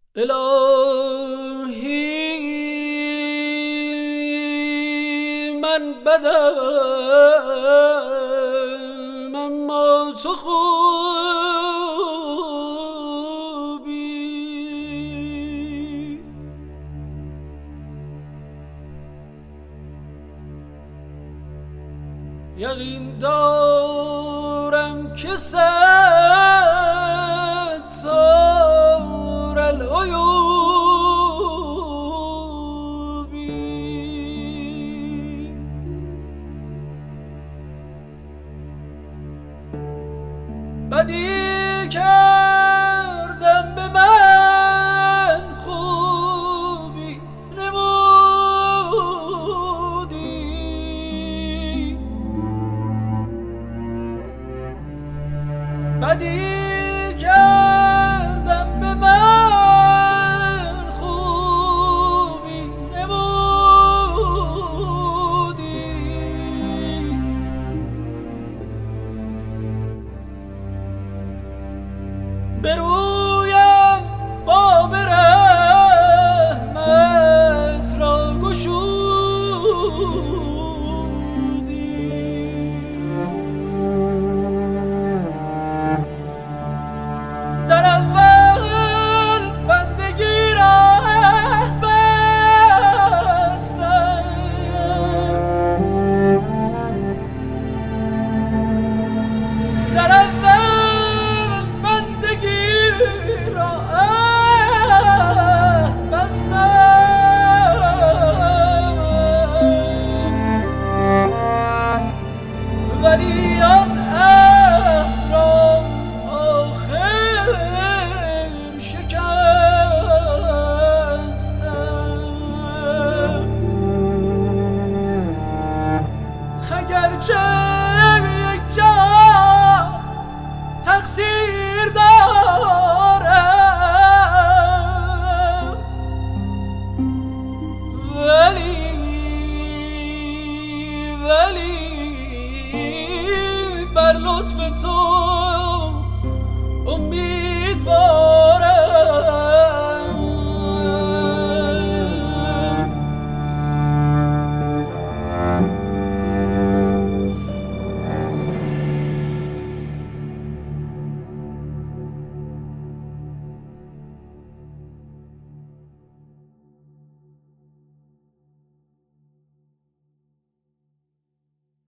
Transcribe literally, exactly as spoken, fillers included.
الهی من بدم اما تو خوبی. یقین دارم که ستار العیوبی. بدی کردم به من خوبی نمودی. بدی کردم به من خوبی نمودی. به رویم باب رحمت را گشودی. در اول بندگی را بستم، در اول بندگی را بستم، ولی آن عهد را آخر شکستم. اگرچه یک جا تقصیر دارم، ولی ولی بر لطف تو امیدوارم.